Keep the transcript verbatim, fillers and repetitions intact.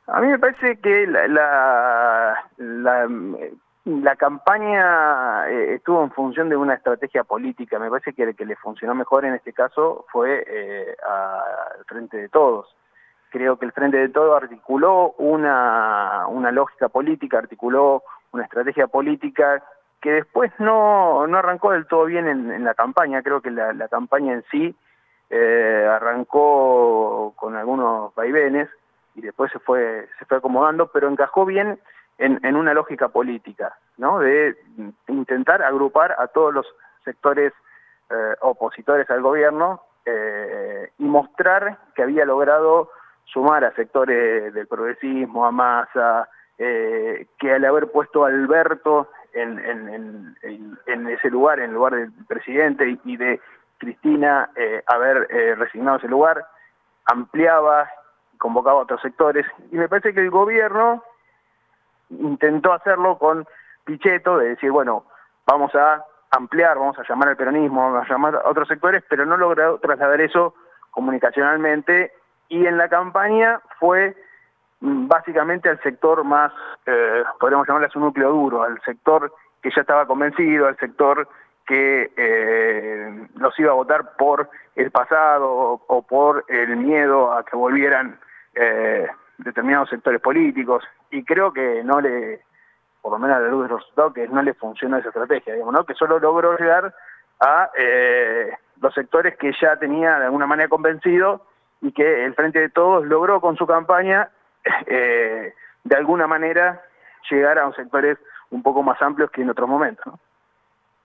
A mí me parece que la, la, la, la campaña eh, estuvo en función de una estrategia política. Me parece que el que le funcionó mejor en este caso fue eh, al Frente de Todos. Creo que el Frente de Todos articuló una, una lógica política, articuló una estrategia política que después no, no arrancó del todo bien en, en la campaña. Creo que la, la campaña en sí eh, arrancó con algunos vaivenes y después se fue se fue acomodando, pero encajó bien en, en una lógica política, ¿no? De intentar agrupar a todos los sectores eh, opositores al gobierno eh, y mostrar que había logrado sumar a sectores del progresismo, a Massa, eh, que al haber puesto a Alberto en, en, en, en, en ese lugar, en el lugar del presidente, y, y de Cristina eh, haber eh, resignado ese lugar, ampliaba, convocaba a otros sectores, y me parece que el gobierno intentó hacerlo con Pichetto, de decir, bueno, vamos a ampliar, vamos a llamar al peronismo, vamos a llamar a otros sectores, pero no logró trasladar eso comunicacionalmente, y en la campaña fue básicamente al sector más, eh, podríamos llamarle a su núcleo duro, al sector que ya estaba convencido, al sector que eh, los iba a votar por el pasado o, o por el miedo a que volvieran eh, determinados sectores políticos, y creo que no le, por lo menos a la luz de los resultados, que no le funcionó esa estrategia, digamos, ¿no? Que solo logró llegar a eh, los sectores que ya tenía de alguna manera convencido, y que el Frente de Todos logró con su campaña eh, de alguna manera llegar a sectores un poco más amplios que en otros momentos, ¿no?